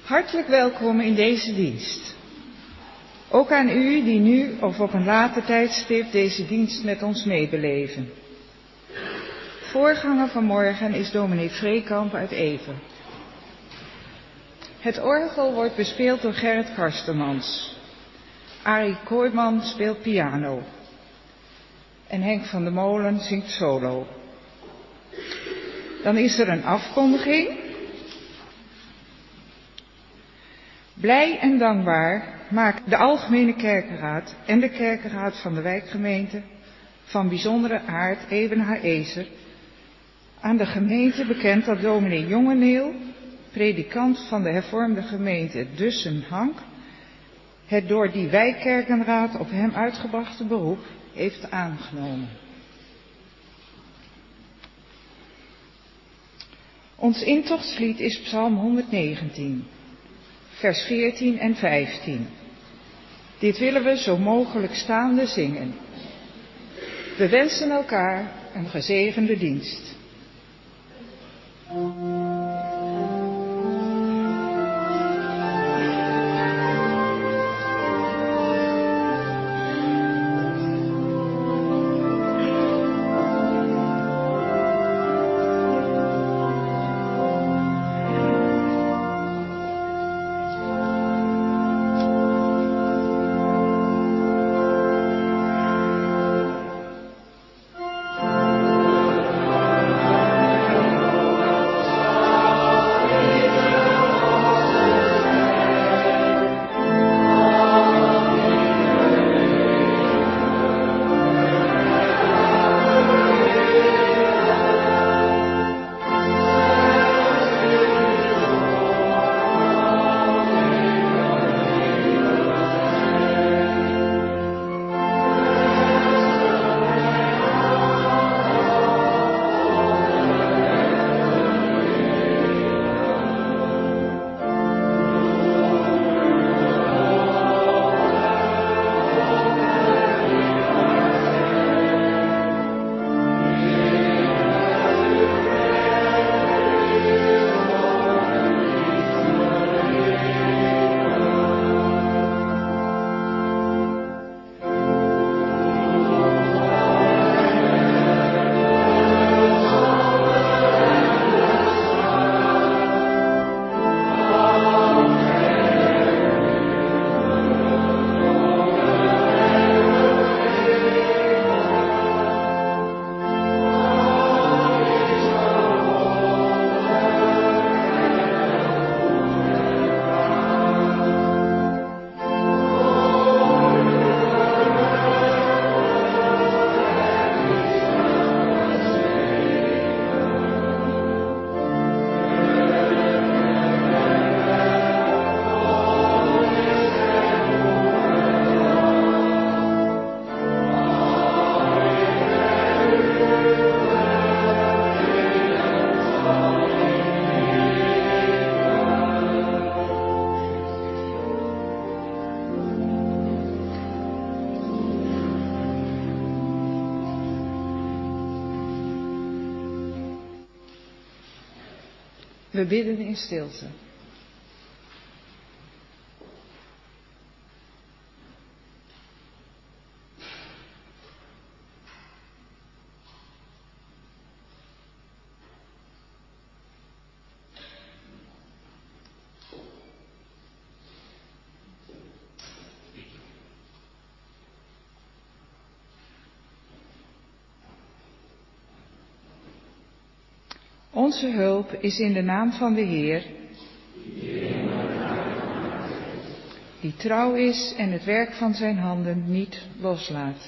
Hartelijk welkom in deze dienst. Ook aan u die nu of op een later tijdstip deze dienst met ons meebeleven. Voorganger vanmorgen is dominee Vreekamp uit Ever. Het orgel wordt bespeeld door Gerrit Karstermans. Arie Kooijman speelt piano. En Henk van der Molen zingt solo. Dan is er een afkondiging. Blij en dankbaar maakt de Algemene Kerkenraad en de Kerkenraad van de wijkgemeente van bijzondere aard Ebenhaezer aan de gemeente bekend dat dominee Jongeneel, predikant van de hervormde gemeente Dussen-Hank, het door die wijkkerkenraad op hem uitgebrachte beroep heeft aangenomen. Ons intochtslied is Psalm 119, vers 14 en 15. Dit willen we zo mogelijk staande zingen. We wensen elkaar een gezegende dienst. We bidden in stilte. Onze hulp is in de naam van de Heer, die trouw is en het werk van zijn handen niet loslaat.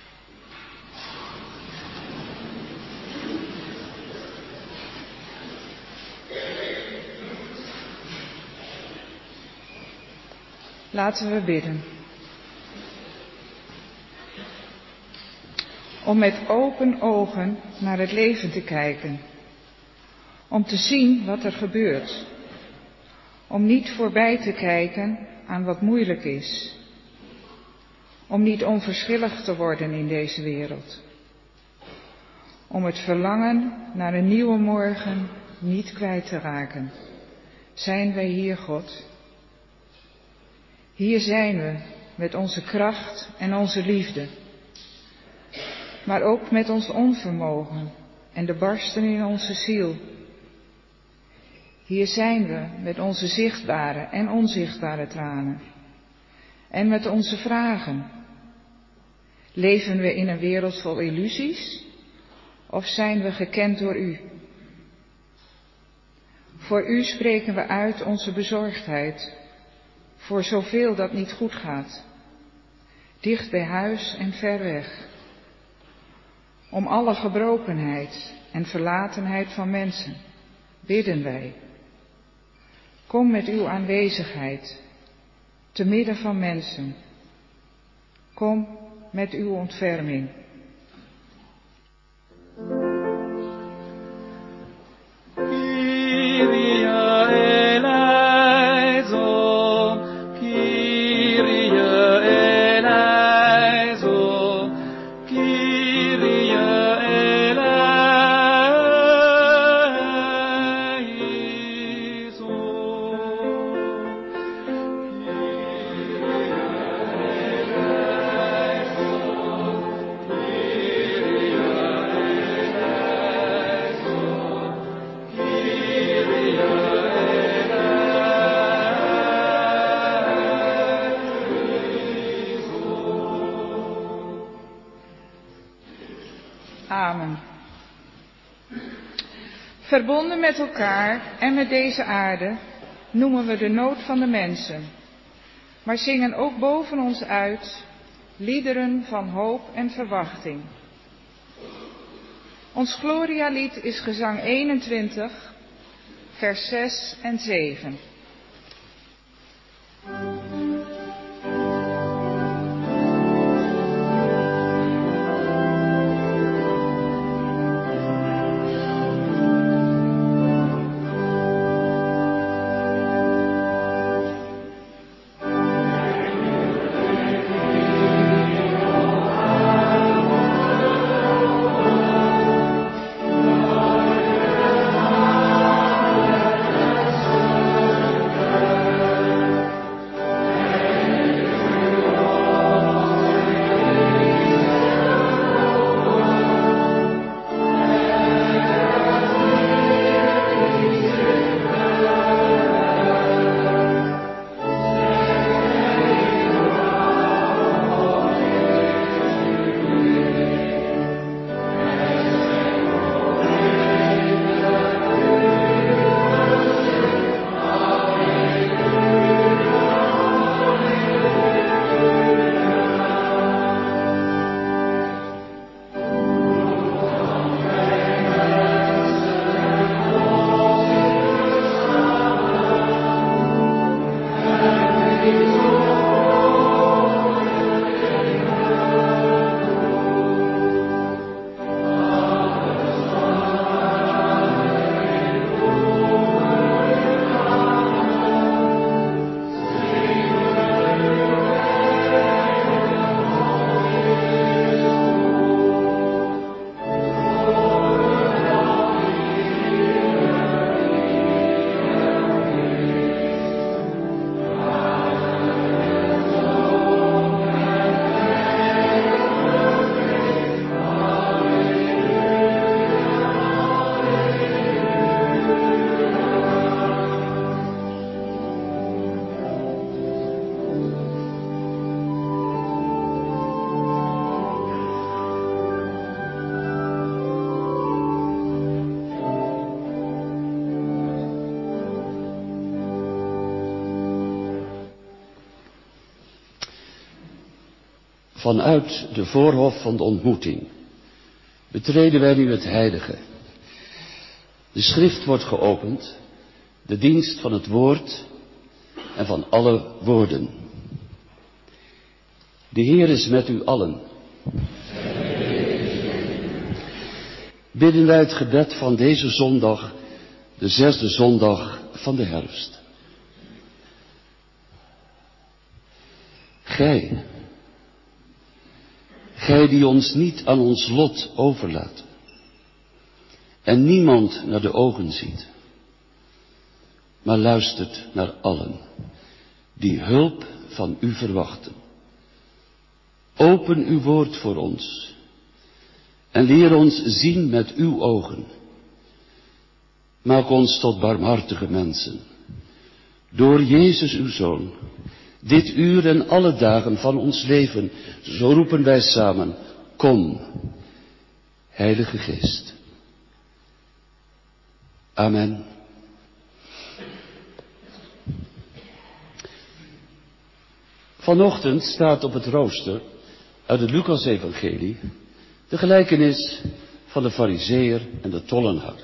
Laten we bidden. Om met open ogen naar het leven te kijken. Om te zien wat er gebeurt. Om niet voorbij te kijken aan wat moeilijk is. Om niet onverschillig te worden in deze wereld. Om het verlangen naar een nieuwe morgen niet kwijt te raken. zijn wij hier, God. Hier zijn we met onze kracht en onze liefde, maar ook met ons onvermogen en de barsten in onze ziel. Hier zijn we met onze zichtbare en onzichtbare tranen en met onze vragen. Leven we in een wereld vol illusies of zijn we gekend door u? Voor u spreken we uit onze bezorgdheid voor zoveel dat niet goed gaat, dicht bij huis en ver weg. Om alle gebrokenheid en verlatenheid van mensen bidden wij. Kom met uw aanwezigheid te midden van mensen. Kom met uw ontferming. Amen. Verbonden met elkaar en met deze aarde noemen we de nood van de mensen, maar zingen ook boven ons uit liederen van hoop en verwachting. Ons glorialied is gezang 21, vers 6 en 7. Vanuit de voorhof van de ontmoeting betreden wij nu het heilige. De schrift wordt geopend, de dienst van het woord en van alle woorden. De Heer is met u allen. Bidden wij het gebed van deze zondag, de 6e zondag van de herfst. Gij die ons niet aan ons lot overlaat en niemand naar de ogen ziet. maar luistert naar allen die hulp van u verwachten. Open uw woord voor ons en leer ons zien met uw ogen. Maak ons tot barmhartige mensen. Door Jezus uw Zoon, dit uur en alle dagen van ons leven, zo roepen wij samen, kom, Heilige Geest. Amen. Vanochtend staat op het rooster uit het Lucas-evangelie de gelijkenis van de Farizeeër en de tollenaar.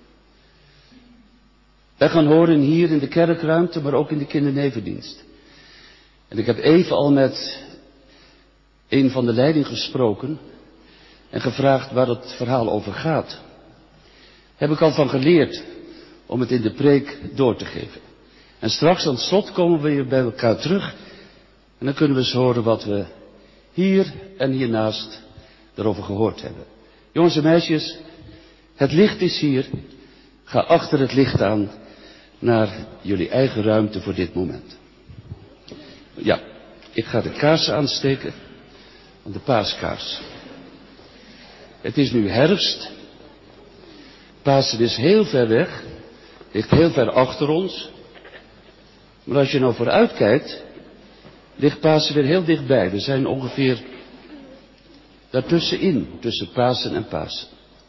Wij gaan horen hier in de kerkruimte, maar ook in de kindernevendienst. En ik heb even al met een van de leiding gesproken en gevraagd waar het verhaal over gaat. Heb ik al van geleerd om het in de preek door te geven. En straks aan het slot komen we weer bij elkaar terug en dan kunnen we eens horen wat we hier en hiernaast daarover gehoord hebben. Jongens en meisjes, het licht is hier. Ga achter het licht aan naar jullie eigen ruimte voor dit moment. Ja, ik ga de kaarsen aansteken, de paaskaars. Het is nu herfst. Pasen is heel ver weg, ligt heel ver achter ons. Maar als je nou vooruit kijkt, ligt Pasen weer heel dichtbij. We zijn ongeveer daartussenin, tussen Pasen en Pasen.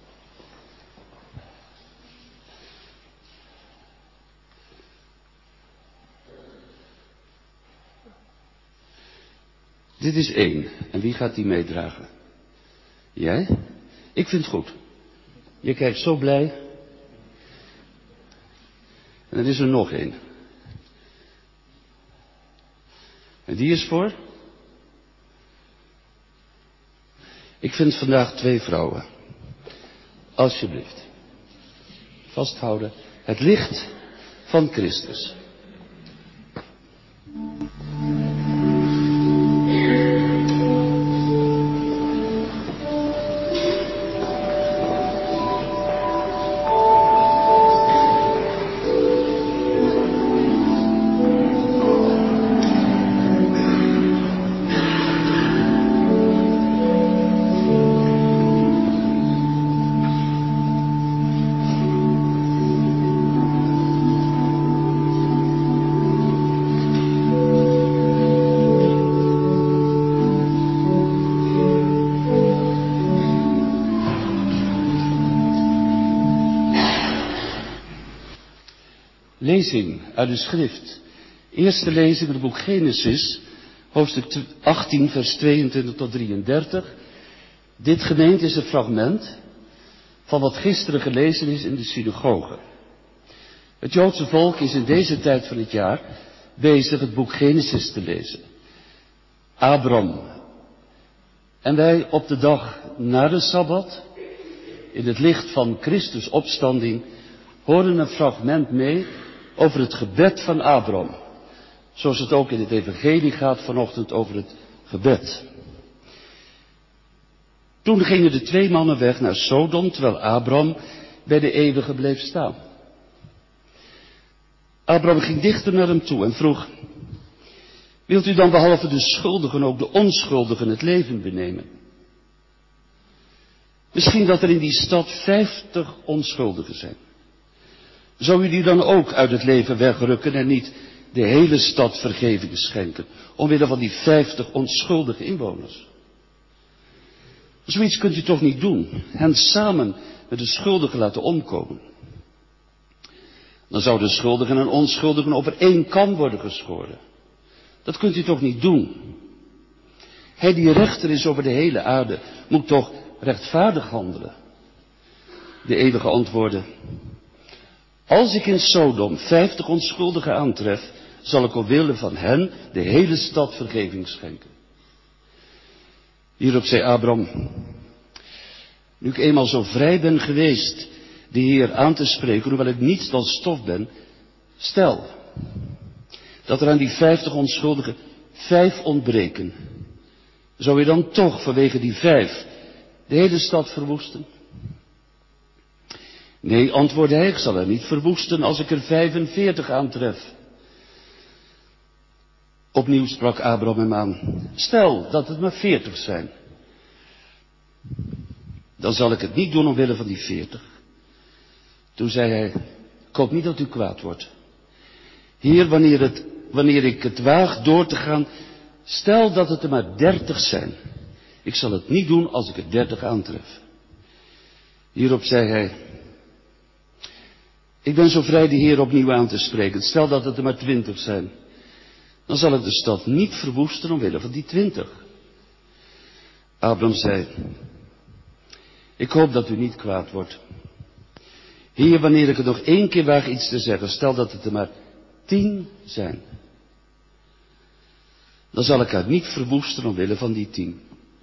Dit is 1. En wie gaat die meedragen? Jij? Ik vind het goed. Je kijkt zo blij. En er is er nog 1. En die is voor? Ik vind vandaag 2 vrouwen. Alsjeblieft. Vasthouden. Het licht van Christus. Lezing uit de schrift. Eerste lezing uit het boek Genesis, hoofdstuk 18, vers 22 tot 33. Dit gemeente is een fragment van wat gisteren gelezen is in de synagoge. Het Joodse volk is in deze tijd van het jaar bezig het boek Genesis te lezen. Abram. En wij op de dag na de Sabbat, in het licht van Christus' opstanding, horen een fragment mee over het gebed van Abram. Zoals het ook in het evangelie gaat vanochtend over het gebed. Toen gingen de 2 mannen weg naar Sodom, terwijl Abram bij de eeuwige bleef staan. Abram ging dichter naar hem toe en vroeg: wilt u dan behalve de schuldigen ook de onschuldigen het leven benemen? Misschien dat er in die stad 50 onschuldigen zijn. Zou u die dan ook uit het leven wegrukken en niet de hele stad vergeving schenken, omwille van die 50 onschuldige inwoners? Zoiets kunt u toch niet doen, hen samen met de schuldigen laten omkomen. Dan zouden schuldigen en onschuldigen over 1 kam worden geschoren. Dat kunt u toch niet doen? Hij die rechter is over de hele aarde, moet toch rechtvaardig handelen? De eeuwige antwoordde: als ik in Sodom 50 onschuldigen aantref, zal ik omwille van hen de hele stad vergeving schenken. Hierop zei Abram: nu ik eenmaal zo vrij ben geweest de Heer aan te spreken, hoewel ik niets dan stof ben, stel dat er aan die 50 onschuldigen 5 ontbreken. Zou je dan toch vanwege die 5 de hele stad verwoesten? Nee, antwoordde hij, ik zal er niet verwoesten als ik er 45 aantref. Opnieuw sprak Abraham hem aan. Stel dat het maar 40 zijn. Dan zal ik het niet doen omwille van die 40. Toen zei hij, ik hoop niet dat u kwaad wordt. Heer, wanneer ik het waag door te gaan, stel dat het er maar 30 zijn. Ik zal het niet doen als ik er 30 aantref. Hierop zei hij, ik ben zo vrij de Heer opnieuw aan te spreken. Stel dat het er maar 20 zijn. Dan zal ik de stad niet verwoesten omwille van die 20. Abraham zei, ik hoop dat u niet kwaad wordt. Heer, wanneer ik het nog 1 keer waag iets te zeggen, stel dat het er maar 10 zijn. Dan zal ik haar niet verwoesten omwille van die 10.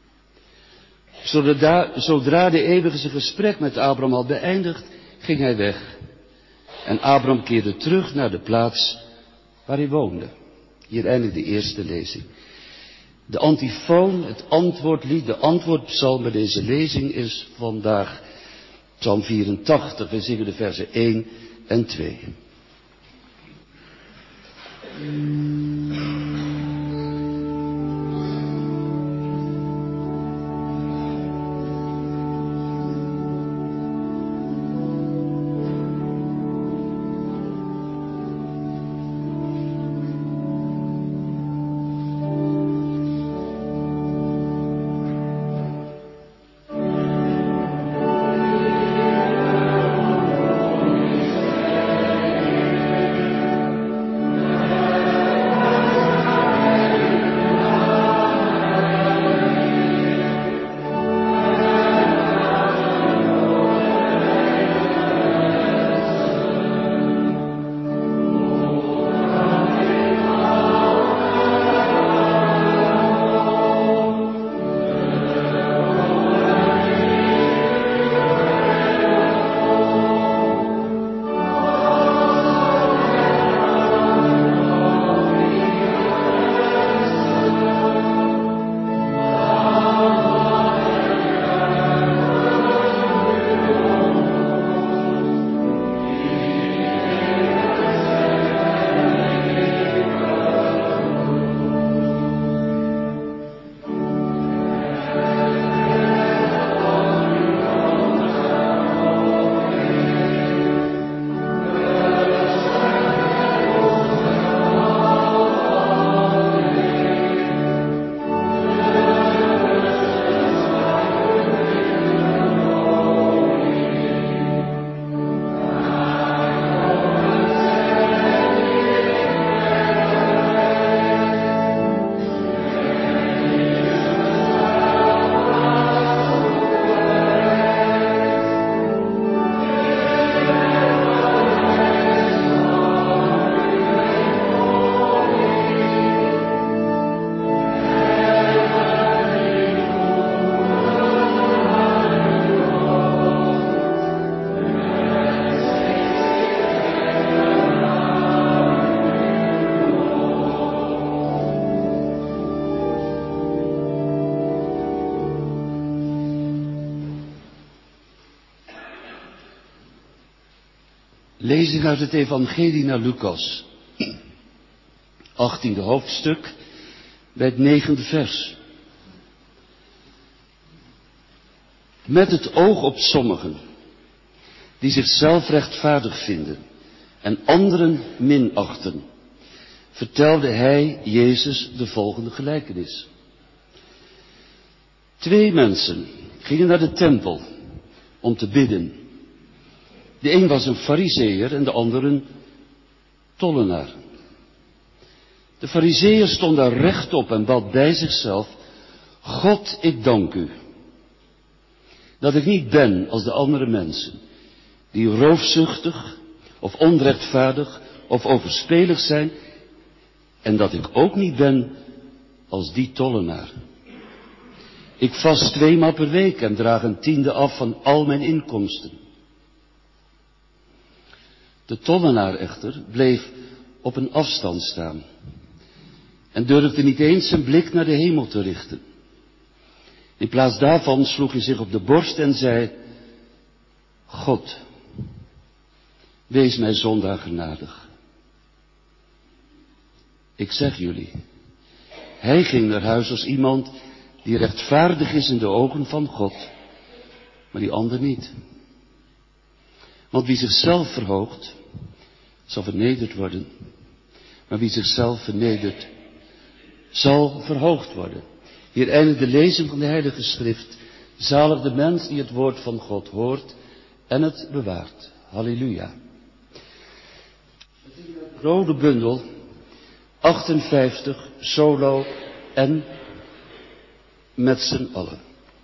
Zodra de eeuwige zijn gesprek met Abraham had beëindigd, ging hij weg. En Abraham keerde terug naar de plaats waar hij woonde. Hier eindigt de eerste lezing. De antifoon, het antwoordlied, de antwoordpsalm bij deze lezing is vandaag Psalm 84. We zingen de versen 1 en 2. Lezing uit het Evangelie naar Lucas, 18e hoofdstuk, bij het 9e vers. Met het oog op sommigen, die zichzelf rechtvaardig vinden en anderen minachten, vertelde hij, Jezus, de volgende gelijkenis. 2 mensen gingen naar de tempel om te bidden. De een was een farizeeër en de ander een tollenaar. De farizeeër stond daar rechtop en bad bij zichzelf: God, ik dank u dat ik niet ben als de andere mensen, die roofzuchtig of onrechtvaardig of overspelig zijn, en dat ik ook niet ben als die tollenaar. Ik vast 2 maal per week en draag een 10e af van al mijn inkomsten. De tollenaar echter bleef op een afstand staan en durfde niet eens zijn blik naar de hemel te richten. In plaats daarvan sloeg hij zich op de borst en zei: God, wees mij zondaar genadig. Ik zeg jullie, hij ging naar huis als iemand die rechtvaardig is in de ogen van God, maar die ander niet. Want wie zichzelf verhoogt, zal vernederd worden. Maar wie zichzelf vernedert, zal verhoogd worden. Hier eindigt de lezing van de Heilige Schrift. Zalig de mens die het woord van God hoort en het bewaart. Halleluja. Rode bundel 58 solo en met z'n allen.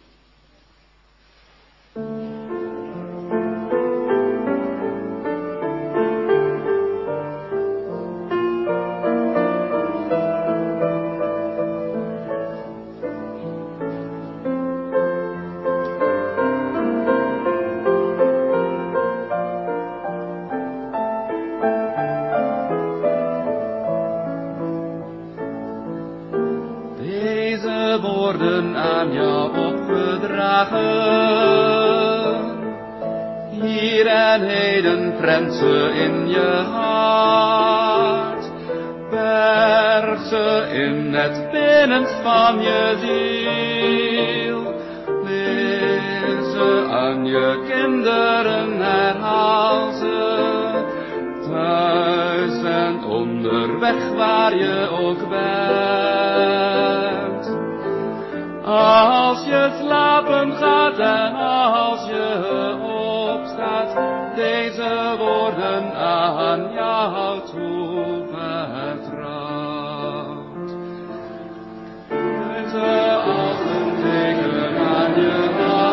Woorden aan jou opgedragen. Hier en heden prent ze in je hart. Berg ze in het binnenst van je ziel. Leer ze aan je kinderen, herhaal ze. Thuis en onderweg waar je ook bent. Als je slapen gaat en als je opstaat, deze woorden aan jou toevertrouwd. Neem ze als een teken aan je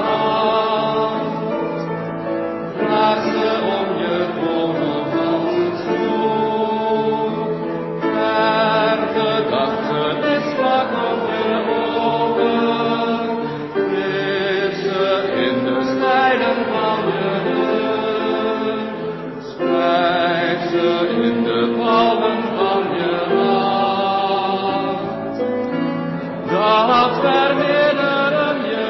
hand, draag ze om je voorhoofd als een stoel, ter gedachtenis vlak op je ogen. In de palmen van je hand, dat verminderen je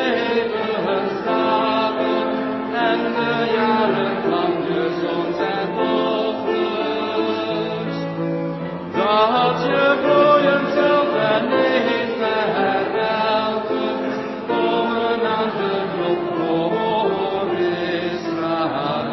levensdagen en de jaren van je zoons en dochters, dat je groeien zult en niet verwelken, komen aan de klok voor Israël.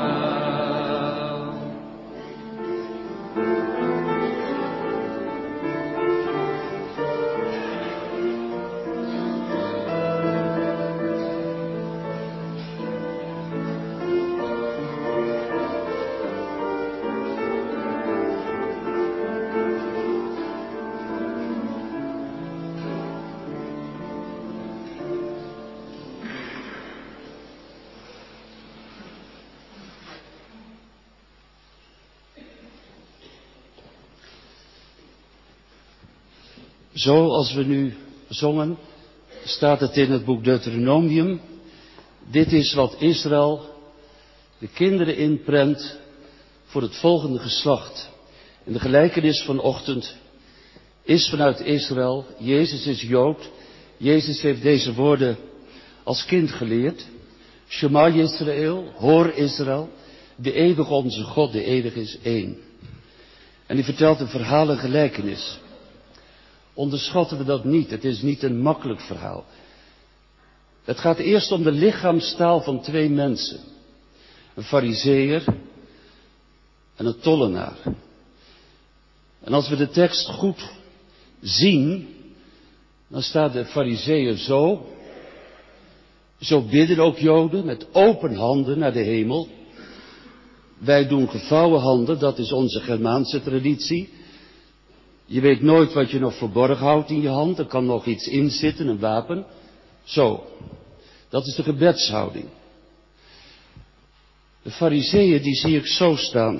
Zoals we nu zongen, staat het in het boek Deuteronomium. Dit is wat Israël de kinderen inprent voor het volgende geslacht. En de gelijkenis vanochtend is vanuit Israël. Jezus is Jood. Jezus heeft deze woorden als kind geleerd. Shema Yisrael, hoor Israël, de eeuwige onze God, de eeuwige is één. En hij vertelt een verhaal, een gelijkenis. Onderschatten we dat niet. Het is niet een makkelijk verhaal. Het gaat eerst om de lichaamstaal van twee mensen. Een farizeeër en een tollenaar. En als we de tekst goed zien, dan staat de farizeeër zo. Zo bidden ook Joden met open handen naar de hemel. Wij doen gevouwen handen, dat is onze Germaanse traditie. Je weet nooit wat je nog verborgen houdt in je hand. Er kan nog iets in zitten, een wapen. Zo. Dat is de gebedshouding. De farizeeën, die zie ik zo staan.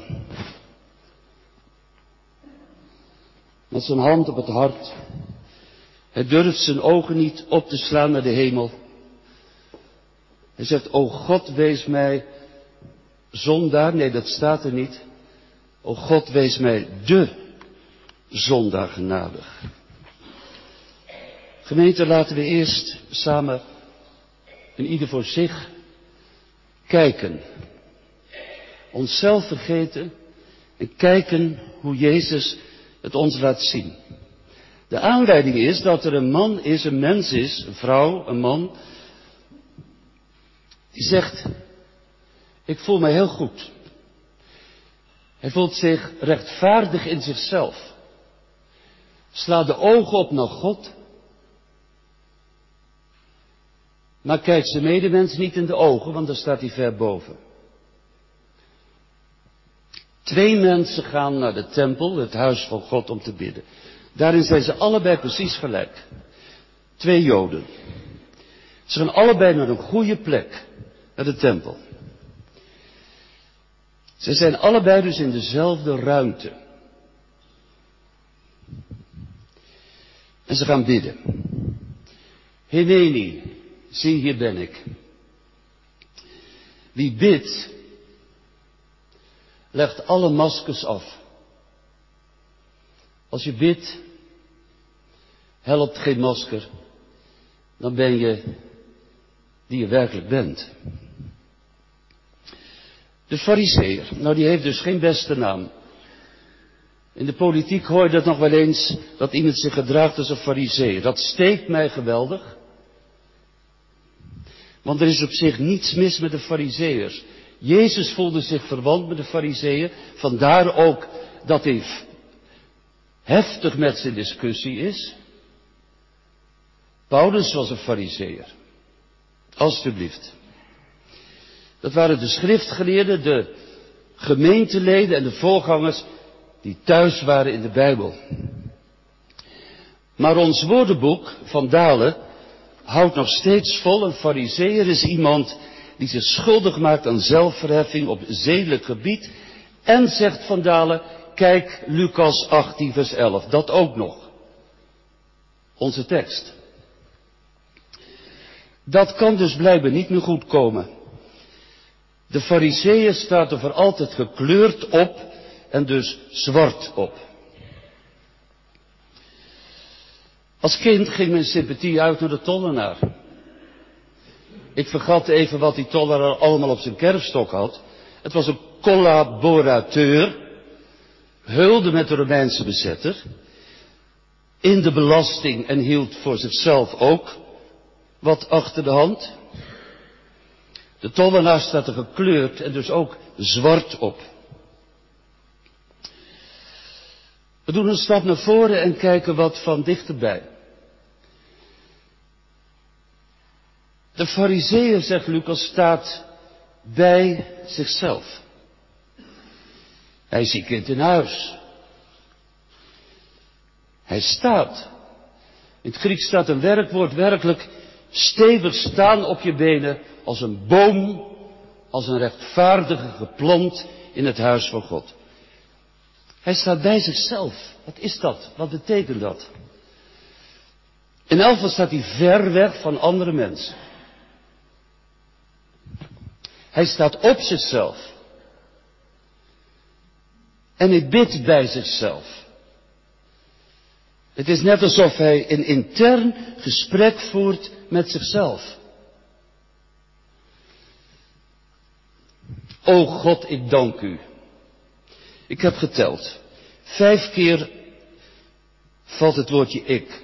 Met zijn hand op het hart. Hij durft zijn ogen niet op te slaan naar de hemel. Hij zegt, o God, wees mij zondaar. Nee, dat staat er niet. O God, wees mij de zondaar genadig. Gemeente, laten we eerst samen en ieder voor zich kijken. onszelf vergeten en kijken hoe Jezus het ons laat zien. De aanleiding is dat er een man is, een mens is, een vrouw, een man, die zegt, ik voel me heel goed. Hij voelt zich rechtvaardig in zichzelf. Slaat de ogen op naar God, maar kijkt zijn medemens niet in de ogen, want daar staat hij ver boven. 2 mensen gaan naar de tempel, het huis van God, om te bidden. Daarin zijn ze allebei precies gelijk. 2 Joden. Ze gaan allebei naar een goede plek, naar de tempel. Ze zijn allebei dus in dezelfde ruimte. En ze gaan bidden. Hineni, zie, hier ben ik. Wie bidt, legt alle maskers af. Als je bidt, helpt geen masker, dan ben je die je werkelijk bent. De farizeeër, nou die heeft dus geen beste naam. In de politiek hoor je dat nog wel eens, dat iemand zich gedraagt als een farizeeër. Dat steekt mij geweldig. Want er is op zich niets mis met de farizeeërs. Jezus voelde zich verwant met de farizeeën. Vandaar ook dat hij heftig met zijn discussie is. Paulus was een farizeeër. Alsjeblieft. Dat waren de schriftgeleerden, de gemeenteleden en de voorgangers die thuis waren in de Bijbel. Maar ons woordenboek van Dalen houdt nog steeds vol. Een farizeeër is iemand die zich schuldig maakt aan zelfverheffing op zedelijk gebied. En zegt Van Dalen, kijk Lucas 18 vers 11, dat ook nog. Onze tekst. Dat kan dus blijkbaar niet meer goed komen. De farizeeër staat er voor altijd gekleurd op en dus zwart op. Als kind ging mijn sympathie uit naar de tollenaar. Ik vergat even wat die tollenaar allemaal op zijn kerfstok had. Het was een collaborateur, heulde met de Romeinse bezetter, in de belasting en hield voor zichzelf ook wat achter de hand. De tollenaar staat er gekleurd en dus ook zwart op. We doen een stap naar voren en kijken wat van dichterbij. De farizeeër, zegt Lucas, staat bij zichzelf. Hij is ziek in huis. Hij staat. In het Grieks staat een werkwoord werkelijk stevig staan op je benen als een boom, als een rechtvaardige geplant in het huis van God. Hij staat bij zichzelf. Wat is dat? Wat betekent dat? In elk geval staat hij ver weg van andere mensen. Hij staat op zichzelf. En hij bidt bij zichzelf. Het is net alsof hij een intern gesprek voert met zichzelf. O God, ik dank u. Ik heb geteld. 5 keer valt het woordje ik.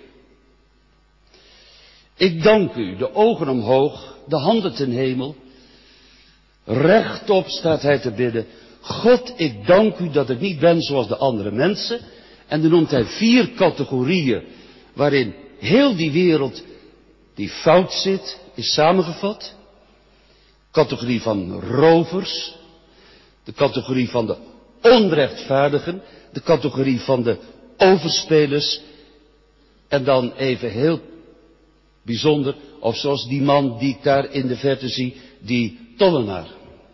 Ik dank u, de ogen omhoog, de handen ten hemel. Rechtop staat hij te bidden. God, ik dank u dat ik niet ben zoals de andere mensen. En dan noemt hij 4 categorieën waarin heel die wereld die fout zit, is samengevat. Categorie van rovers. De categorie van de onrechtvaardigen. De categorie van de overspelers. En dan even heel bijzonder, of zoals die man die ik daar in de verte zie, die tollenaar.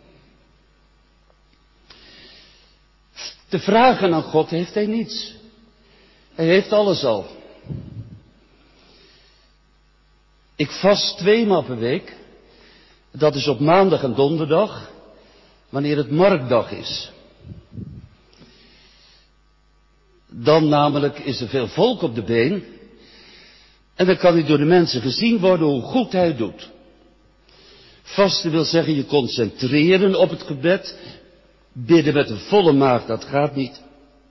Te vragen aan God heeft hij niets. Hij heeft alles al. Ik vast 2 maal per week. Dat is op maandag en donderdag, wanneer het marktdag is. Dan namelijk is er veel volk op de been. En dan kan hij door de mensen gezien worden hoe goed hij het doet. Vasten wil zeggen je concentreren op het gebed. Bidden met een volle maag, dat gaat niet.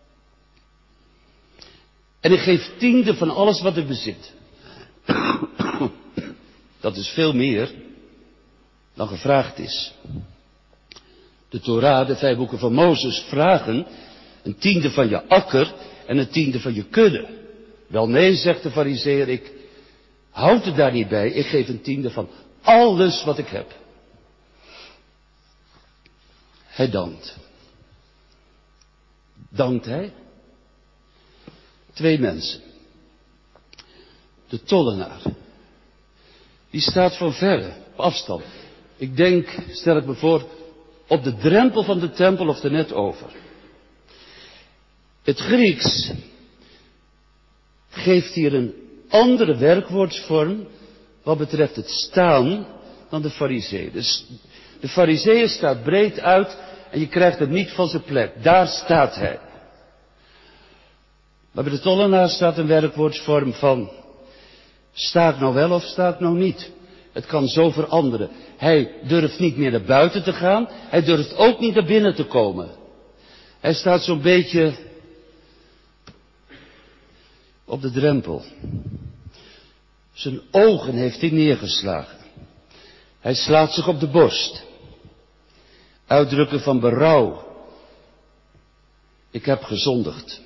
En ik geef 10e van alles wat ik bezit. Dat is veel meer dan gevraagd is. De Torah, de 5 boeken van Mozes, vragen een 10e van je akker en een 10e van je kudde. Wel nee, zegt de Farizeeër, ik houd het daar niet bij. Ik geef een 10e van alles wat ik heb. Hij dankt. Dankt hij? 2 mensen. De tollenaar. Die staat van verre, op afstand. Ik denk, stel ik me voor, op de drempel van de tempel of er net over. Het Grieks geeft hier een andere werkwoordsvorm wat betreft het staan dan de Farizeeër. Dus de Farizeeër staat breed uit en je krijgt hem niet van zijn plek. Daar staat hij. Maar bij de tollenaar staat een werkwoordsvorm van sta ik nou wel of sta ik nou niet? Het kan zo veranderen. Hij durft niet meer naar buiten te gaan. Hij durft ook niet naar binnen te komen. Hij staat zo'n beetje op de drempel. Zijn ogen heeft hij neergeslagen. Hij slaat zich op de borst. Uitdrukken van berouw. Ik heb gezondigd.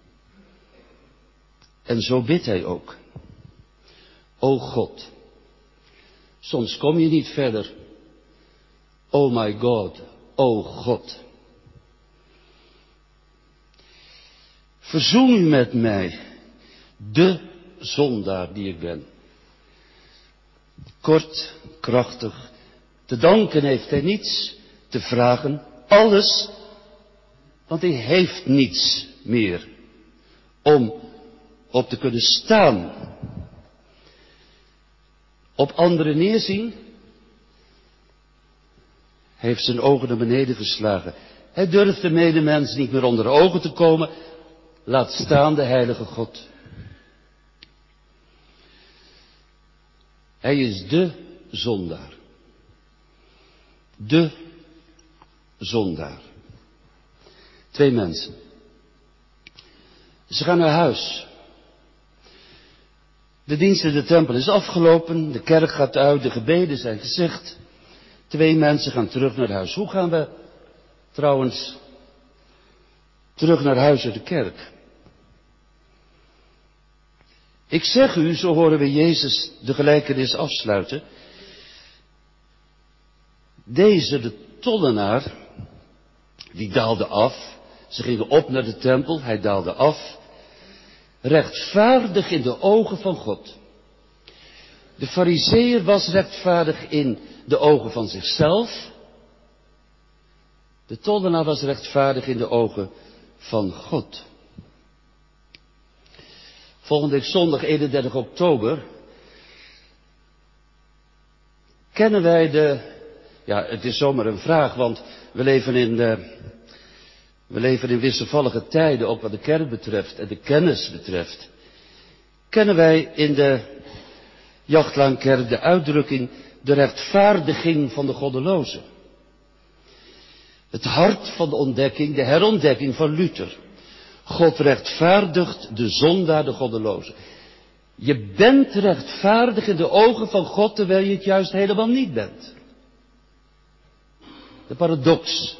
En zo bidt hij ook. O God. Soms kom je niet verder. Oh my God. O God. Verzoen u met mij. De zondaar die ik ben. Kort, krachtig. Te danken heeft hij niets. Te vragen alles. Want hij heeft niets meer. Om op te kunnen staan. Op anderen neerzien. Hij heeft zijn ogen naar beneden geslagen. Hij durft de medemens niet meer onder de ogen te komen. Laat staan de heilige God. Hij is de zondaar. De zondaar. 2 mensen. Ze gaan naar huis. De dienst in de tempel is afgelopen. De kerk gaat uit. De gebeden zijn gezegd. 2 mensen gaan terug naar huis. Hoe gaan we trouwens terug naar huis uit de kerk? Ik zeg u, zo horen we Jezus de gelijkenis afsluiten. Deze, de tollenaar, die daalde af. Ze gingen op naar de tempel, hij daalde af. Rechtvaardig in de ogen van God. De Farizeeër was rechtvaardig in de ogen van zichzelf. De tollenaar was rechtvaardig in de ogen van God. Volgende week zondag 31 oktober kennen wij ja, het is zomaar een vraag, want we leven in wisselvallige tijden, ook wat de kerk betreft en de kennis betreft. Kennen wij in de Jachtlaankerk de uitdrukking de rechtvaardiging van de goddeloze. Het hart van de ontdekking, de herontdekking van Luther. God rechtvaardigt de zondaar, de goddeloze. Je bent rechtvaardig in de ogen van God, terwijl je het juist helemaal niet bent. De paradox.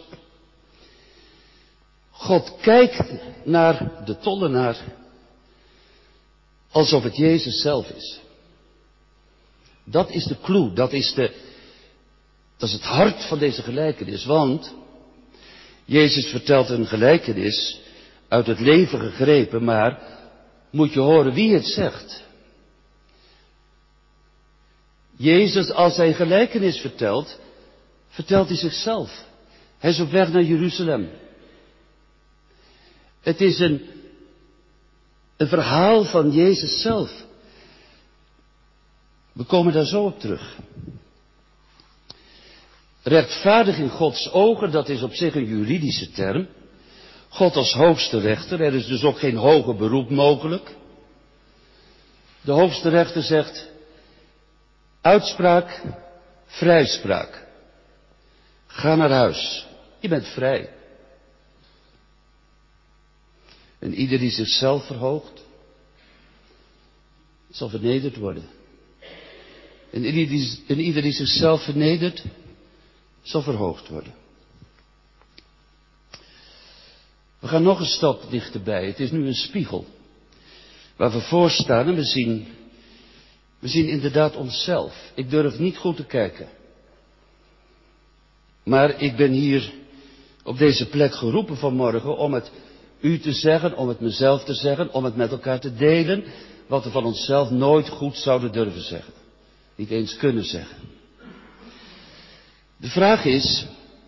God kijkt naar de tollenaar alsof het Jezus zelf is. Dat is de clue, dat is het hart van deze gelijkenis. Want Jezus vertelt een gelijkenis uit het leven gegrepen, maar moet je horen wie het zegt. Jezus, als hij een gelijkenis vertelt, vertelt hij zichzelf. Hij is op weg naar Jeruzalem. Het is een verhaal van Jezus zelf. We komen daar zo op terug. Rechtvaardig in Gods ogen, dat is op zich een juridische term. God als hoogste rechter, er is dus ook geen hoger beroep mogelijk. De hoogste rechter zegt, uitspraak, vrijspraak. Ga naar huis, je bent vrij. En ieder die zichzelf verhoogt, zal vernederd worden. En ieder die zichzelf vernedert, zal verhoogd worden. We gaan nog een stap dichterbij. Het is nu een spiegel waar we voor staan en we zien inderdaad onszelf. Ik durf niet goed te kijken. Maar ik ben hier op deze plek geroepen vanmorgen om het u te zeggen, om het mezelf te zeggen, om het met elkaar te delen, wat we van onszelf nooit goed zouden durven zeggen. Niet eens kunnen zeggen. De vraag is,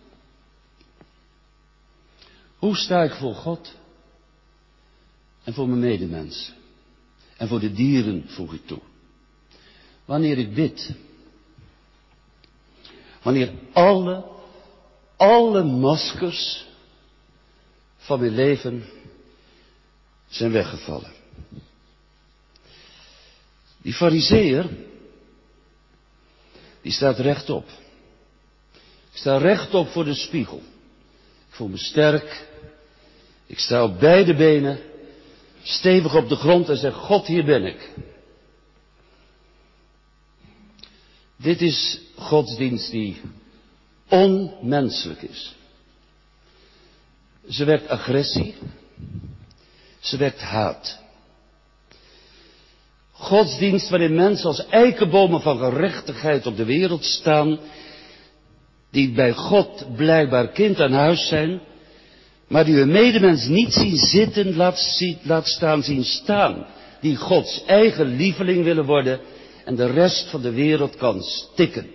hoe sta ik voor God en voor mijn medemens? En voor de dieren, voeg ik toe. Wanneer ik bid. Wanneer alle maskers van mijn leven zijn weggevallen. Die farizeeër, die staat rechtop. Ik sta rechtop voor de spiegel. Ik voel me sterk. Ik sta op beide benen, stevig op de grond en zeg, God, hier ben ik. Dit is godsdienst die onmenselijk is. Ze wekt agressie. Ze wekt haat. Godsdienst waarin mensen als eikenbomen van gerechtigheid op de wereld staan, die bij God blijkbaar kind aan huis zijn, maar die hun medemens niet zien zitten, laat staan zien staan, die Gods eigen lieveling willen worden en de rest van de wereld kan stikken.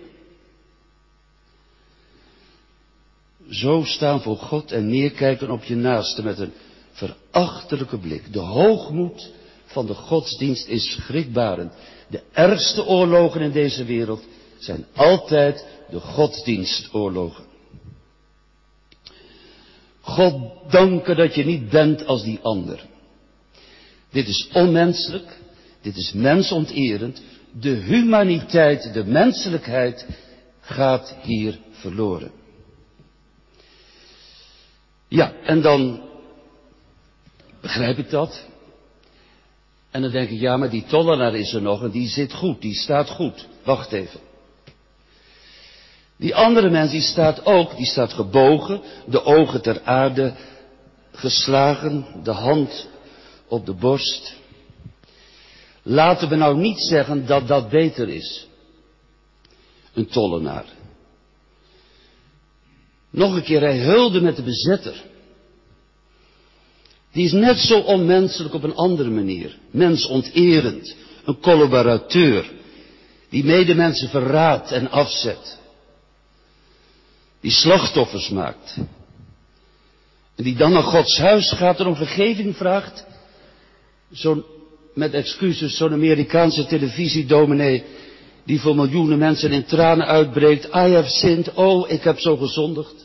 Zo staan voor God en neerkijken op je naaste met een verachtelijke blik. De hoogmoed van de godsdienst is schrikbarend. De ergste oorlogen in deze wereld zijn altijd de godsdienstoorlogen. God danken dat je niet bent als die ander. Dit is onmenselijk, dit is mensonterend. De humaniteit, de menselijkheid gaat hier verloren. Ja, en dan begrijp ik dat. En dan denk ik, ja, maar die tollenaar is er nog en die zit goed, die staat goed. Wacht even. Die andere mens, die staat gebogen, de ogen ter aarde geslagen, de hand op de borst. Laten we nou niet zeggen dat dat beter is. Een tollenaar. Nog een keer, hij heulde met de bezetter. Die is net zo onmenselijk op een andere manier. Mensonterend. Een collaborateur. Die medemensen verraadt en afzet. Die slachtoffers maakt. En die dan naar Gods huis gaat en om vergeving vraagt. Met excuses, zo'n Amerikaanse televisiedominee die voor miljoenen mensen in tranen uitbreekt. I have sinned, oh, ik heb zo gezondigd.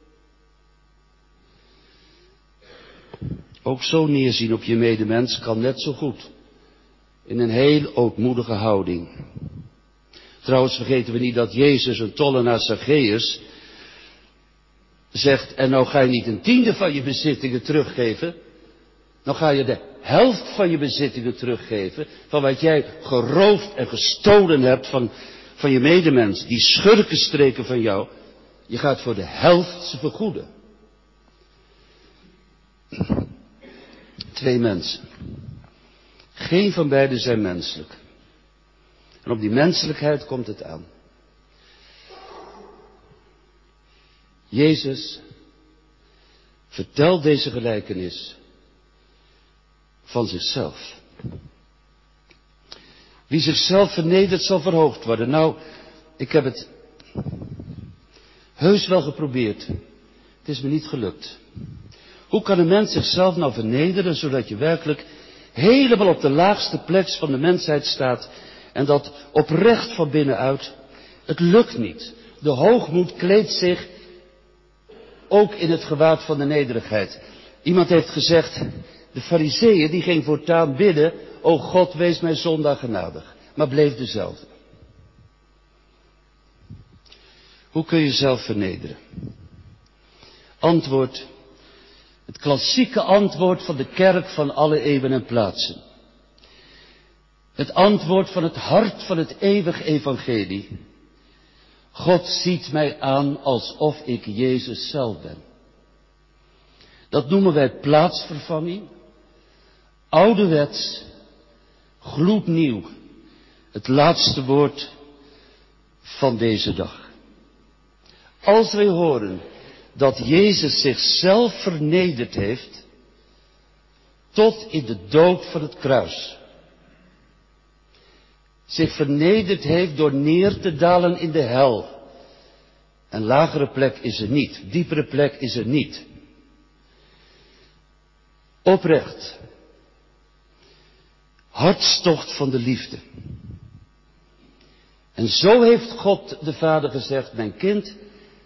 Ook zo neerzien op je medemens kan net zo goed. In een heel ootmoedige houding. Trouwens vergeten we niet dat Jezus een tollenaar Zacchaeus zegt, en nou ga je niet een tiende van je bezittingen teruggeven. Nou ga je de helft van je bezittingen teruggeven. Van wat jij geroofd en gestolen hebt van je medemens. Die schurkenstreken van jou. Je gaat voor de helft ze vergoeden. Twee mensen. Geen van beiden zijn menselijk. En op die menselijkheid komt het aan. Jezus vertelt deze gelijkenis van zichzelf. Wie zichzelf vernedert zal verhoogd worden. Nou, ik heb het heus wel geprobeerd. Het is me niet gelukt. Hoe kan een mens zichzelf nou vernederen, zodat je werkelijk helemaal op de laagste plek van de mensheid staat en dat oprecht van binnenuit? Het lukt niet. De hoogmoed kleedt zich ook in het gewaad van de nederigheid. Iemand heeft gezegd, de farizeeën die ging voortaan bidden, o God, wees mij zondaar genadig, maar bleef dezelfde. Hoe kun je jezelf vernederen? Antwoord, Het klassieke antwoord van de kerk van alle eeuwen en plaatsen. Het antwoord van het hart van het eeuwig evangelie. God ziet mij aan alsof ik Jezus zelf ben. Dat noemen wij plaatsvervanging. Ouderwets, gloednieuw. Het laatste woord van deze dag. Als wij horen dat Jezus zichzelf vernederd heeft tot in de dood van het kruis. Zich vernederd heeft door neer te dalen in de hel. Een lagere plek is er niet, diepere plek is er niet. Oprecht. Hartstocht van de liefde. En zo heeft God de Vader gezegd, mijn kind,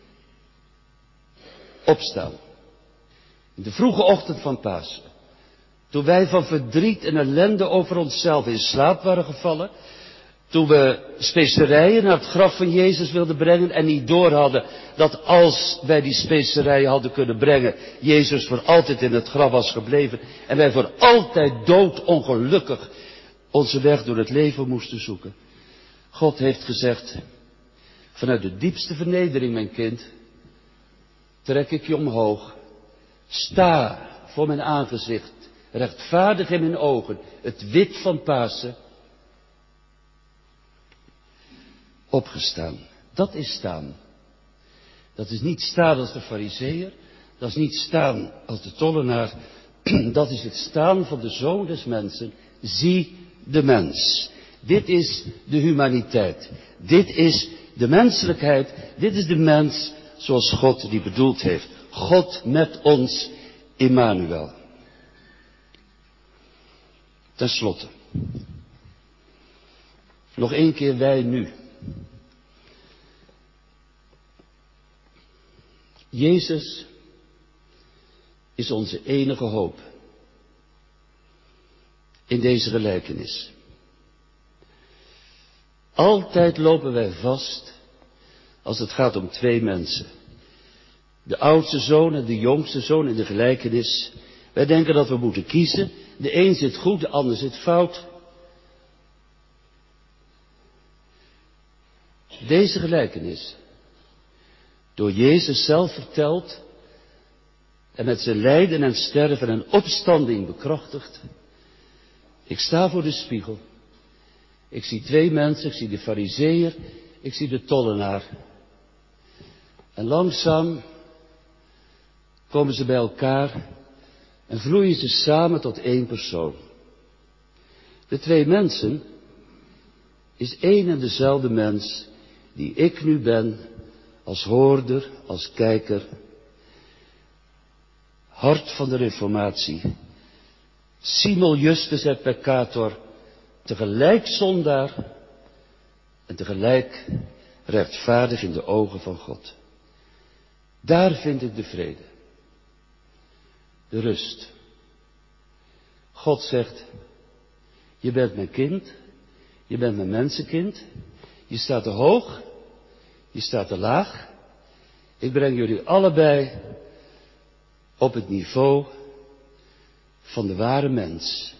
opstaan. In de vroege ochtend van Pasen. Toen wij van verdriet en ellende over onszelf in slaap waren gevallen. Toen we specerijen naar het graf van Jezus wilden brengen en niet door hadden dat als wij die specerijen hadden kunnen brengen, Jezus voor altijd in het graf was gebleven en wij voor altijd doodongelukkig onze weg door het leven moesten zoeken. God heeft gezegd, vanuit de diepste vernedering, mijn kind, trek ik je omhoog. Sta voor mijn aangezicht, rechtvaardig in mijn ogen, het wit van Pasen. Opgestaan. Dat is staan. Dat is niet staan als de Farizeeër. Dat is niet staan als de tollenaar. Dat is het staan van de Zoon des Mensen. Zie de mens. Dit is de humaniteit. Dit is de menselijkheid. Dit is de mens zoals God die bedoeld heeft. God met ons, Immanuel. Ten slotte. Nog één keer wij nu. Jezus is onze enige hoop in deze gelijkenis. Altijd lopen wij vast als het gaat om twee mensen. De oudste zoon en de jongste zoon in de gelijkenis. Wij denken dat we moeten kiezen. De een zit goed, de ander zit fout. Deze gelijkenis, door Jezus zelf verteld en met zijn lijden en sterven en opstanding bekrachtigd. Ik sta voor de spiegel. Ik zie twee mensen, ik zie de Farizeeër, ik zie de tollenaar. En langzaam komen ze bij elkaar en vloeien ze samen tot één persoon. De twee mensen is één en dezelfde mens die ik nu ben, als hoorder, als kijker. Hart van de Reformatie. Simul justus et peccator, tegelijk zondaar en tegelijk rechtvaardig in de ogen van God. Daar vind ik de vrede. De rust. God zegt, je bent mijn kind, je bent mijn mensenkind, je staat te hoog, je staat te laag. Ik breng jullie allebei op het niveau van de ware mens.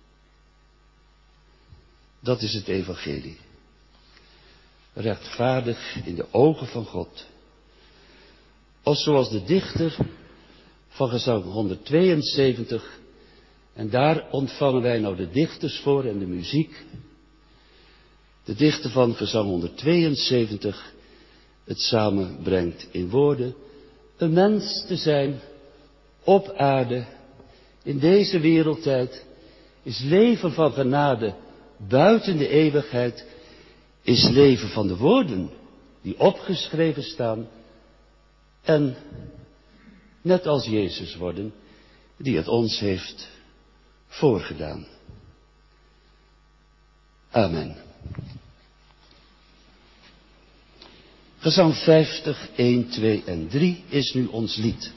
Dat is het evangelie. Rechtvaardig in de ogen van God. Of zoals de dichter van gezang 172. En daar ontvangen wij nou de dichters voor en de muziek. De dichter van gezang 172 het samenbrengt in woorden. Een mens te zijn op aarde in deze wereldtijd is leven van genade buiten de eeuwigheid, is leven van de woorden die opgeschreven staan en net als Jezus worden die het ons heeft voorgedaan. Amen. Gezang 50, 1, 2 en 3 is nu ons lied.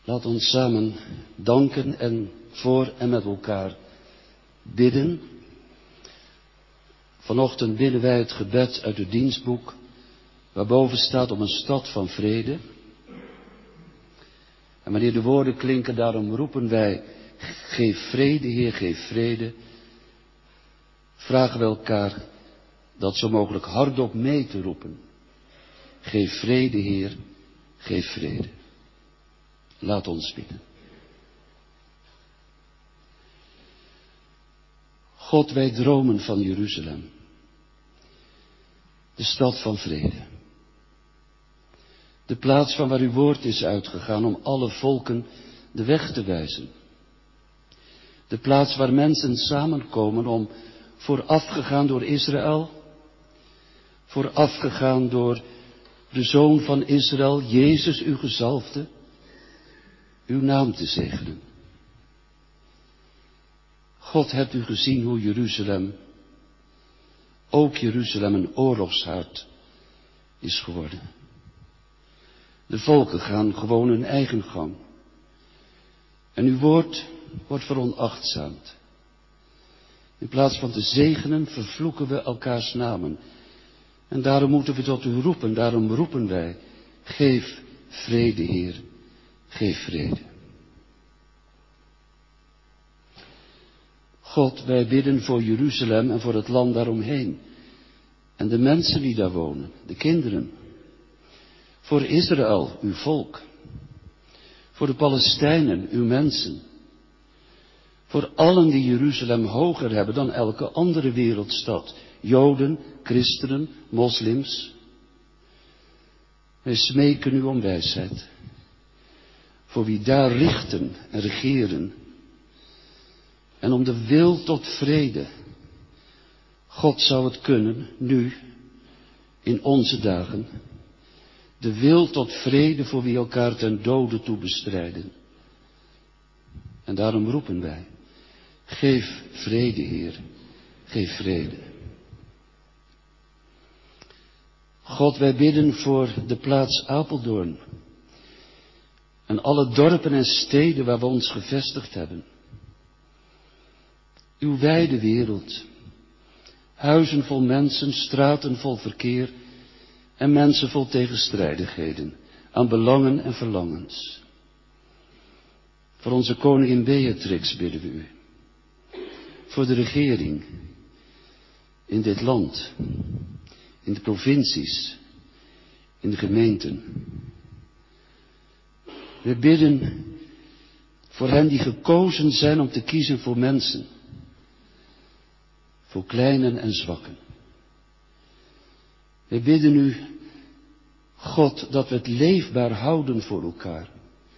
Laat ons samen danken en voor en met elkaar bidden. Vanochtend bidden wij het gebed uit het dienstboek, waarboven staat om een stad van vrede. En wanneer de woorden klinken, daarom roepen wij, geef vrede, Heer, geef vrede. Vragen we elkaar dat zo mogelijk hardop mee te roepen. Geef vrede, Heer, geef vrede. Laat ons bidden. God, wij dromen van Jeruzalem, de stad van vrede. De plaats van waar uw woord is uitgegaan om alle volken de weg te wijzen. De plaats waar mensen samenkomen om, voorafgegaan door Israël, voorafgegaan door de Zoon van Israël, Jezus, uw gezalfde, uw naam te zegenen. God, hebt u gezien hoe Jeruzalem, ook Jeruzalem, een oorlogshart is geworden. De volken gaan gewoon hun eigen gang. En uw woord wordt veronachtzaamd. In plaats van te zegenen, vervloeken we elkaars namen. En daarom moeten we tot u roepen, daarom roepen wij, geef vrede, Heer, geef vrede. God, wij bidden voor Jeruzalem en voor het land daaromheen. En de mensen die daar wonen, de kinderen. Voor Israël, uw volk. Voor de Palestijnen, uw mensen. Voor allen die Jeruzalem hoger hebben dan elke andere wereldstad. Joden, christenen, moslims. Wij smeken u om wijsheid. Voor wie daar richten en regeren. En om de wil tot vrede. God zou het kunnen, nu, in onze dagen. De wil tot vrede voor wie elkaar ten dode toe bestrijden. En daarom roepen wij, geef vrede, Heer, geef vrede. God, wij bidden voor de plaats Apeldoorn. En alle dorpen en steden waar we ons gevestigd hebben. Uw wijde wereld. Huizen vol mensen, straten vol verkeer. En mensen vol tegenstrijdigheden. Aan belangen en verlangens. Voor onze koningin Beatrix bidden we u. Voor de regering. In dit land. In de provincies. In de gemeenten. We bidden voor hen die gekozen zijn om te kiezen voor mensen. Voor kleinen en zwakken. We bidden u, God, dat we het leefbaar houden voor elkaar.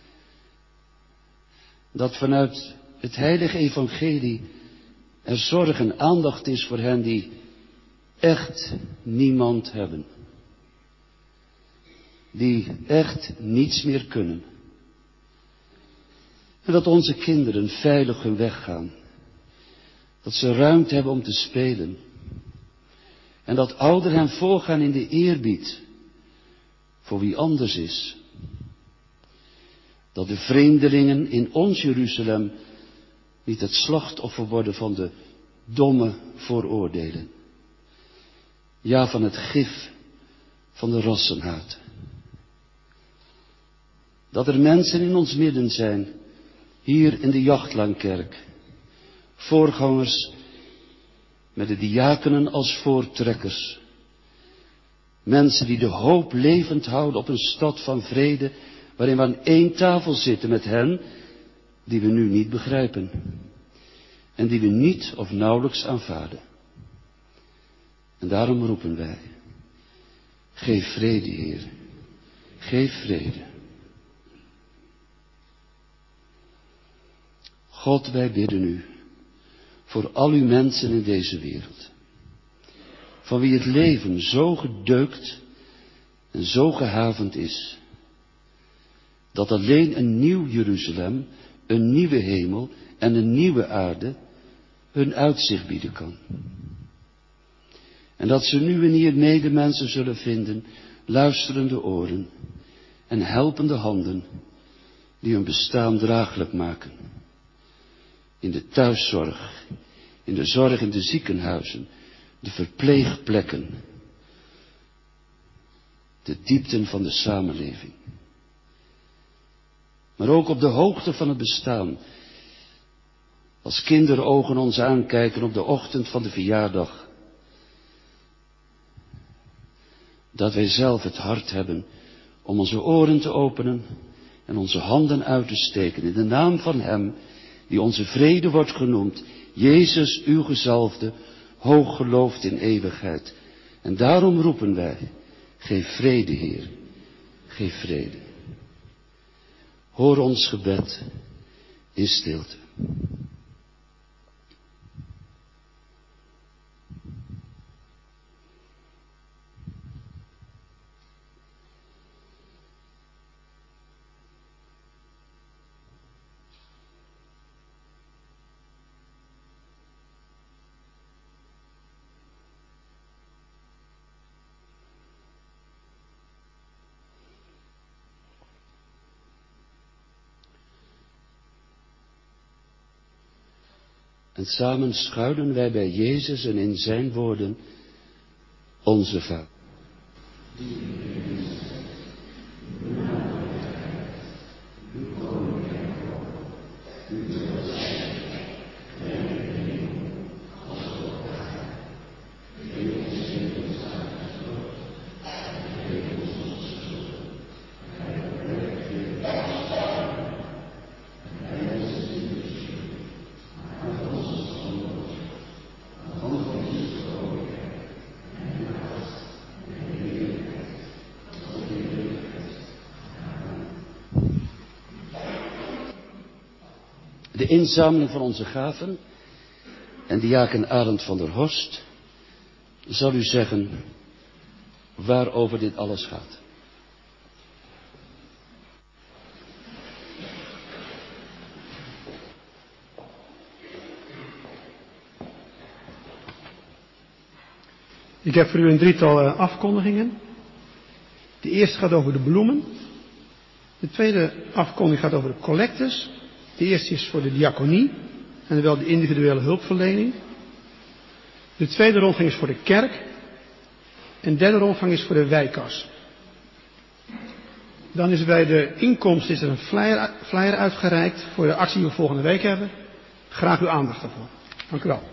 Dat vanuit het heilige evangelie er zorg en aandacht is voor hen die echt niemand hebben. Die echt niets meer kunnen. En dat onze kinderen veilig hun weg gaan. Dat ze ruimte hebben om te spelen. En dat ouderen hen voorgaan in de eerbied voor wie anders is. Dat de vreemdelingen in ons Jeruzalem niet het slachtoffer worden van de domme vooroordelen. Ja, van het gif van de rassenhaat. Dat er mensen in ons midden zijn, hier in de Jachtlaankerk, voorgangers met de diakenen als voortrekkers. Mensen die de hoop levend houden op een stad van vrede, waarin we aan één tafel zitten met hen die we nu niet begrijpen. En die we niet of nauwelijks aanvaarden. En daarom roepen wij, geef vrede, Heer, geef vrede. God, wij bidden u voor al uw mensen in deze wereld. Van wie het leven zo gedeukt en zo gehavend is. Dat alleen een nieuw Jeruzalem, een nieuwe hemel en een nieuwe aarde hun uitzicht bieden kan. En dat ze nu en hier medemensen zullen vinden, luisterende oren en helpende handen die hun bestaan draaglijk maken. In de thuiszorg, in de zorg in de ziekenhuizen, de verpleegplekken, de diepten van de samenleving. Maar ook op de hoogte van het bestaan, als kinderogen ons aankijken op de ochtend van de verjaardag. Dat wij zelf het hart hebben om onze oren te openen en onze handen uit te steken in de naam van Hem die onze vrede wordt genoemd, Jezus, uw gezalfde, hooggeloofd in eeuwigheid. En daarom roepen wij, geef vrede, Heer, geef vrede. Hoor ons gebed in stilte. En samen schuilen wij bij Jezus en in zijn woorden, onze Vader. De inzameling van onze gaven en diaken Arend van der Horst zal u zeggen waarover dit alles gaat. Ik heb voor u een drietal afkondigingen. De eerste gaat over de bloemen. De tweede afkondiging gaat over de collectes. De eerste is voor de diaconie en wel de individuele hulpverlening. De tweede rondgang is voor de kerk. En de derde rondgang is voor de wijkkas. Dan is bij de inkomsten er een flyer uitgereikt voor de actie die we volgende week hebben. Graag uw aandacht daarvoor. Dank u wel.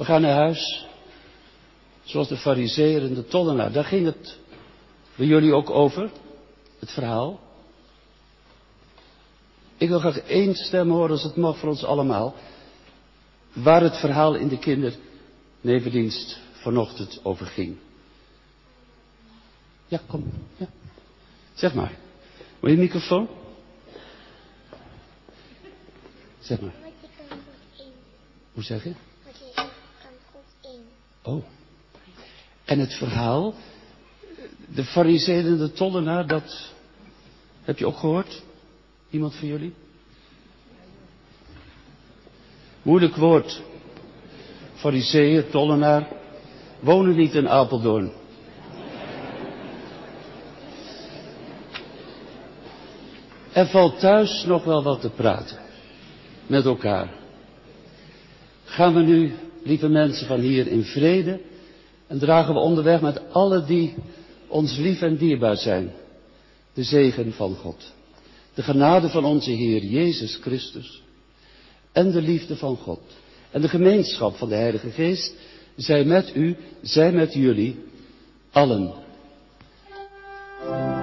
gaan naar huis. Zoals de farizeeër en de tollenaar. Daar ging het bij jullie ook over. Het verhaal. Ik wil graag één stem horen als het mag voor ons allemaal. Waar het verhaal in de kindernevendienst vanochtend over ging. Ja, kom. Ja. Zeg maar. Wil je microfoon? Zeg maar. Want je kan goed in. Hoe zeg je? Want je kan goed in. Oh. En het verhaal, de farizeeën en de tollenaar, dat heb je ook gehoord? Iemand van jullie? Moeilijk woord. Farizeeën, tollenaar, wonen niet in Apeldoorn. Er valt thuis nog wel wat te praten. Met elkaar. Gaan we nu, lieve mensen, van hier in vrede en dragen we onderweg met alle die ons lief en dierbaar zijn, de zegen van God. De genade van onze Heer Jezus Christus en de liefde van God en de gemeenschap van de Heilige Geest zij met u, zij met jullie, allen.